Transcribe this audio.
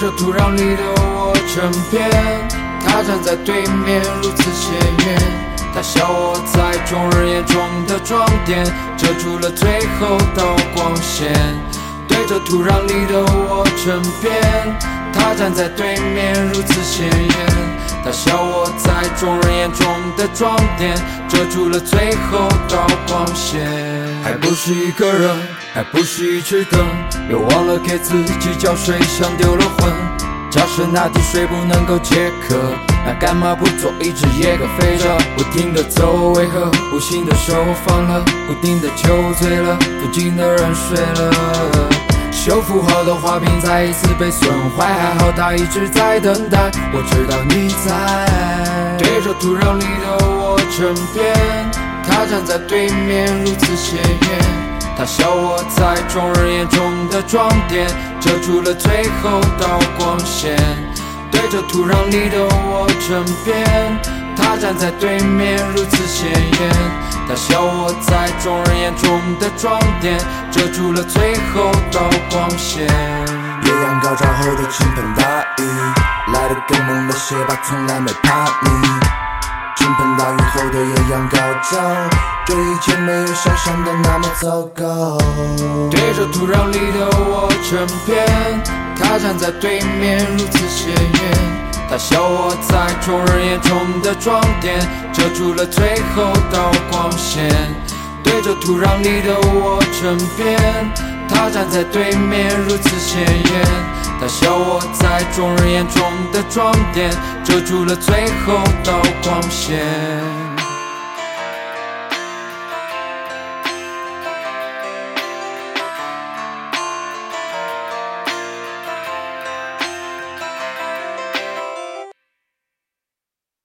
着土壤里的我沉淀，他站在对面如此显眼，他笑我在众人眼中的装点，遮住了最后道光线。对着土壤里的我沉淀，他站在对面如此显眼，他笑我在众人眼中的装点，遮住了最后道光线。还不是一个人，还不是一池灯，又忘了给自己浇水，像丢了魂。假设那滴水不能够解渴，那干嘛不做一只野鸽，飞着不停地走？为何无形的手放了，不停地酒醉了，附近的人睡了。修复好的花瓶再一次被损坏，还好它一直在等待，我知道你在。对着土壤里的我沉淀，他站在对面如此显眼，他笑我在众人眼中的装点，遮住了最后道光线。对着土壤里的我沉淀，他站在对面如此显眼，他笑我在众人眼中的装点，遮住了最后道光线。 艳阳高照后的倾盆大雨，来得更猛的些吧，从来没怕你。倾盆大雨后的艳阳高照，这一切没有想象的那么糟糕。 对着土壤里的我沉淀，他站在对面如此显眼，他笑我在众人眼中的装点，遮住了最后道光线。对着土壤里的我沉淀，他站在对面如此显眼，他笑我在众人眼中的装点，遮住了最后道光线。